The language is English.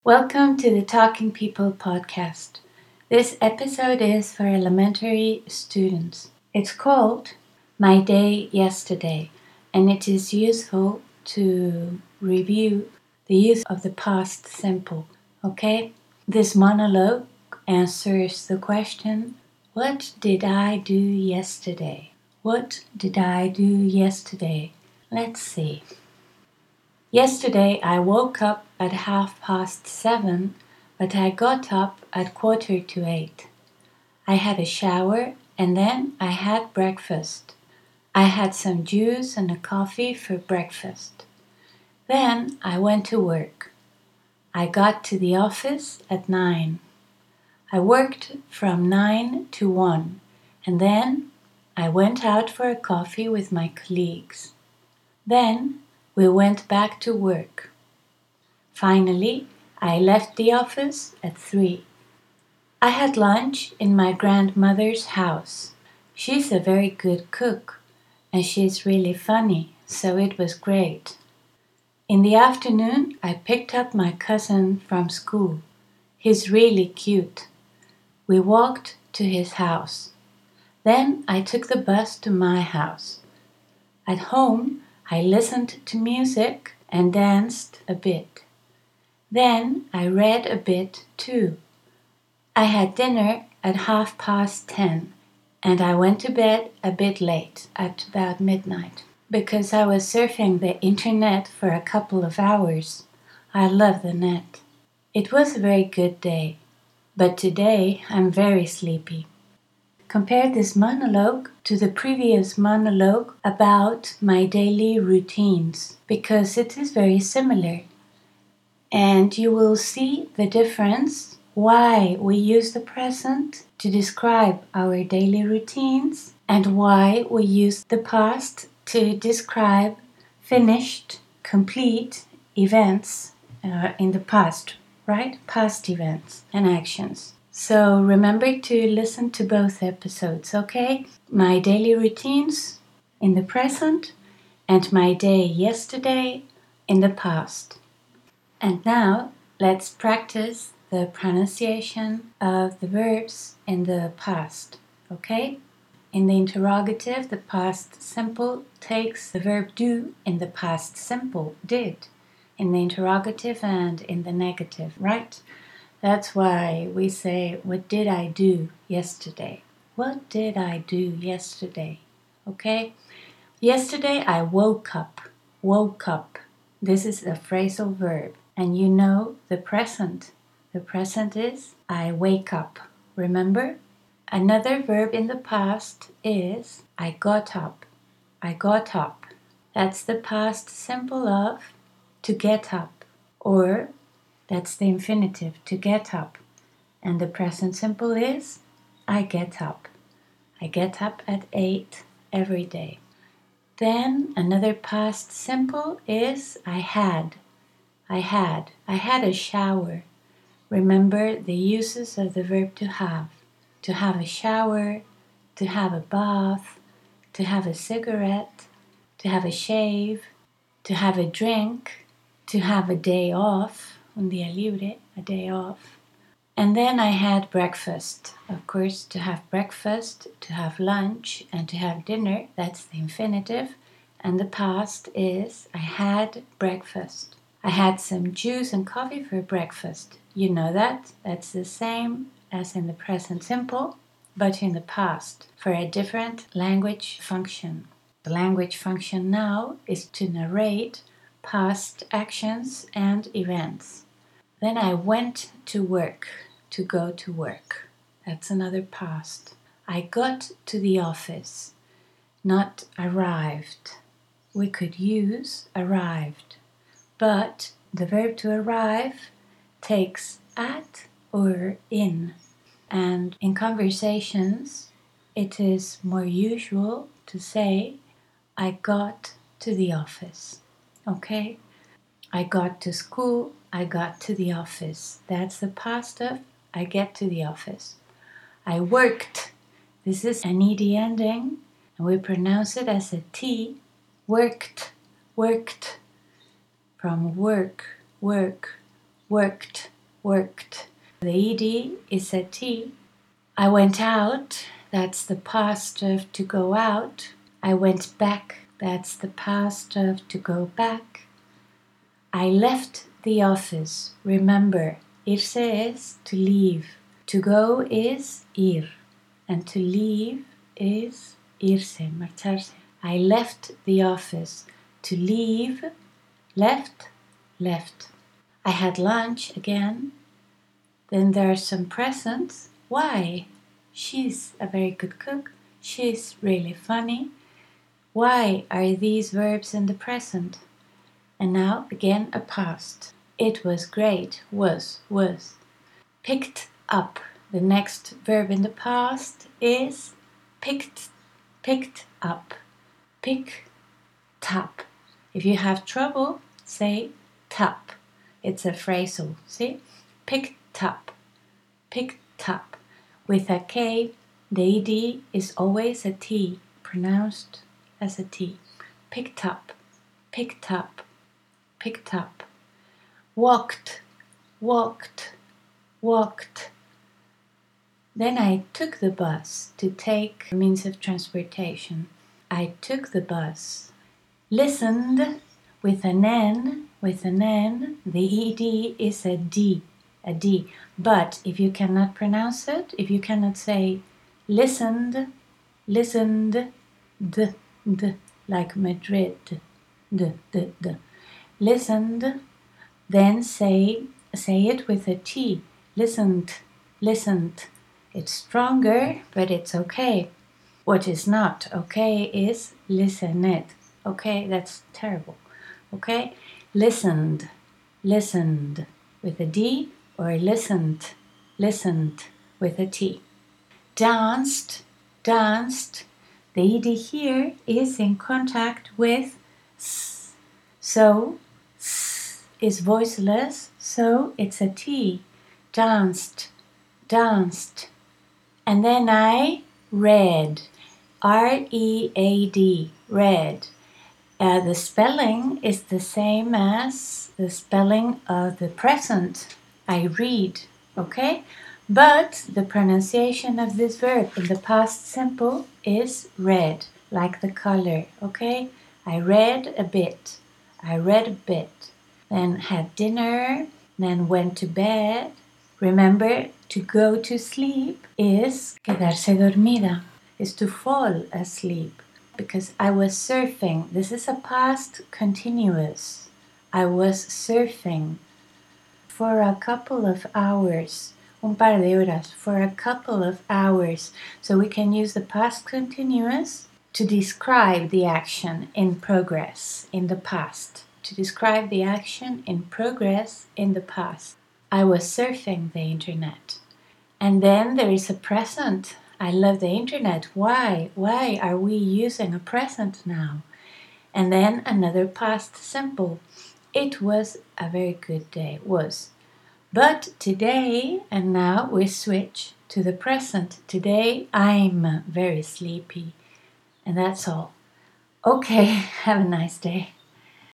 Welcome to the Talking People podcast. This episode is for elementary students. It's called My Day Yesterday, and it is useful to review the use of the past simple. Okay? This monologue answers the question, what did I do yesterday? What did I do yesterday? Let's see. Yesterday I woke up at 7:30, but I got up at 7:45. I had a shower and then I had breakfast. I had some juice and a coffee for breakfast. Then I went to work. I got to the office at 9. I worked from 9 to 1 and then I went out for a coffee with my colleagues. Then we went back to work. Finally, I left the office at 3. I had lunch in my grandmother's house. She's a very good cook, and she's really funny, so it was great. In the afternoon, I picked up my cousin from school. He's really cute. We walked to his house. Then I took the bus to my house. At home, I listened to music and danced a bit. Then I read a bit too. I had dinner at 10:30 and I went to bed a bit late, at about midnight, because I was surfing the internet for a couple of hours. I love the net. It was a very good day, but today I'm very sleepy. Compare this monologue to the previous monologue about my daily routines, because it is very similar. And you will see the difference, why we use the present to describe our daily routines and why we use the past to describe finished, complete events in the past, right? Past events and actions. So remember to listen to both episodes, okay? My daily routines in the present and my day yesterday in the past. And now let's practice the pronunciation of the verbs in the past, okay? In the interrogative, the past simple takes the verb do in the past simple, did, in the interrogative and in the negative, right? That's why we say, what did I do yesterday? What did I do yesterday? Okay? Yesterday I woke up. Woke up. This is a phrasal verb. And you know the present. The present is I wake up. Remember? Another verb in the past is I got up. I got up. That's the past simple of to get up, or that's the infinitive, to get up. And the present simple is I get up. I get up at 8 every day. Then another past simple is I had. I had a shower. Remember the uses of the verb to have. To have a shower, to have a bath, to have a cigarette, to have a shave, to have a drink, to have a day off, un día libre, a day off. And then I had breakfast. Of course, to have breakfast, to have lunch, and to have dinner, that's the infinitive. And the past is I had breakfast. I had some juice and coffee for breakfast. You know that? That's the same as in the present simple, but in the past, for a different language function. The language function now is to narrate past actions and events. Then I went to work, to go to work. That's another past. I got to the office, not arrived. We could use arrived, but the verb to arrive takes at or in. And in conversations, it is more usual to say, I got to the office. Okay? I got to school, I got to the office. That's the past of I get to the office. I worked. This is an ed ending, and we pronounce it as a T. Worked, worked. From work, work, worked. worked. The ed is a T. I went out, that's the past of to go out. I went back, that's the past of to go back. I left the office. Remember, irse is to leave. To go is ir. And to leave is irse, marcharse. I left the office. To leave, left, left. I had lunch again. Then there are some presents. Why? She's a very good cook. She's really funny. Why are these verbs in the present? And now again a past. It was great. Was. Picked up. The next verb in the past is picked up. Pick, tap. If you have trouble, say tap. It's a phrasal. See? Picked up. Picked up. With a K, the ed is always a T, pronounced as a T. Picked up. Picked up. Picked up. Walked. Walked. Walked. Then I took the bus. To take a means of transportation. I took the bus. Listened with an N. With an N, the ed is a D. A D. But if you cannot pronounce it, if you cannot say listened, listened, d, like Madrid, d. Listened, then say it with a T. Listened. It's stronger, but it's okay. What is not okay is listened. Okay, that's terrible. Okay, listened with a D, or listened with a T. Danced. The ed here is in contact with s. So s is voiceless, so it's a T. Danced. And then I read. R-E-A-D. Read. The spelling is the same as the spelling of the present. I read, okay? But the pronunciation of this verb in the past simple is read, like the color, okay? I read a bit. Then had dinner, then went to bed. Remember, to go to sleep is quedarse dormida, is to fall asleep. Because I was surfing. This is a past continuous. I was surfing for a couple of hours. Un par de horas. For a couple of hours. So we can use the past continuous to describe the action in progress in the past. To describe the action in progress in the past. I was surfing the internet. And then there is a present. I love the internet. Why? Why are we using a present now? And then another past simple. It was a very good day. Was. But today, and now we switch to the present. Today I'm very sleepy. And that's all. Okay, have a nice day.